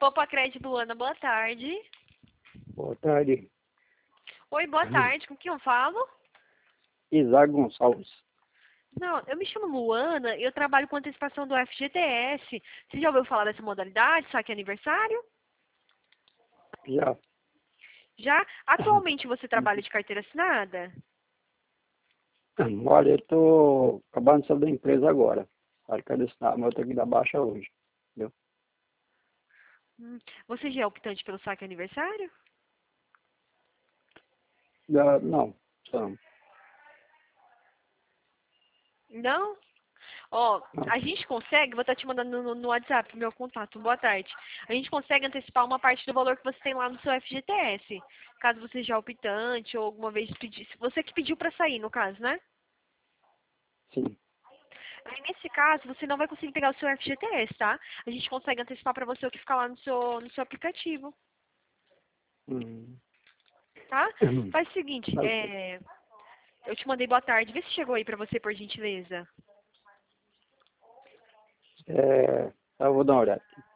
Poupa Crédito Luana, boa tarde. Boa tarde. Oi, boa tarde. Com quem eu falo? Isaac Gonçalves. Não, eu me chamo Luana e eu trabalho com antecipação do FGTS. Você já ouviu falar dessa modalidade, saque aniversário? Já. Já? Atualmente você trabalha de carteira assinada? Olha, eu tô acabando de sair da empresa agora. Acho que eu mas eu tenho que dar baixa hoje. Entendeu? Você já é optante pelo saque aniversário? Não. Não. Não? Ó, Não. a gente consegue, vou estar te mandando no WhatsApp, meu contato, boa tarde. A gente consegue antecipar uma parte do valor que você tem lá no seu FGTS. Caso você já é optante ou alguma vez pedisse. Você que pediu para sair, no caso, né? Sim. Aí, nesse caso, você não vai conseguir pegar o seu FGTS, tá? A gente consegue antecipar para você o que ficar lá no seu aplicativo, Hum. tá? Faz o seguinte, Mas, eu te mandei boa tarde. Vê se chegou aí para você, por gentileza. eu vou dar uma olhada.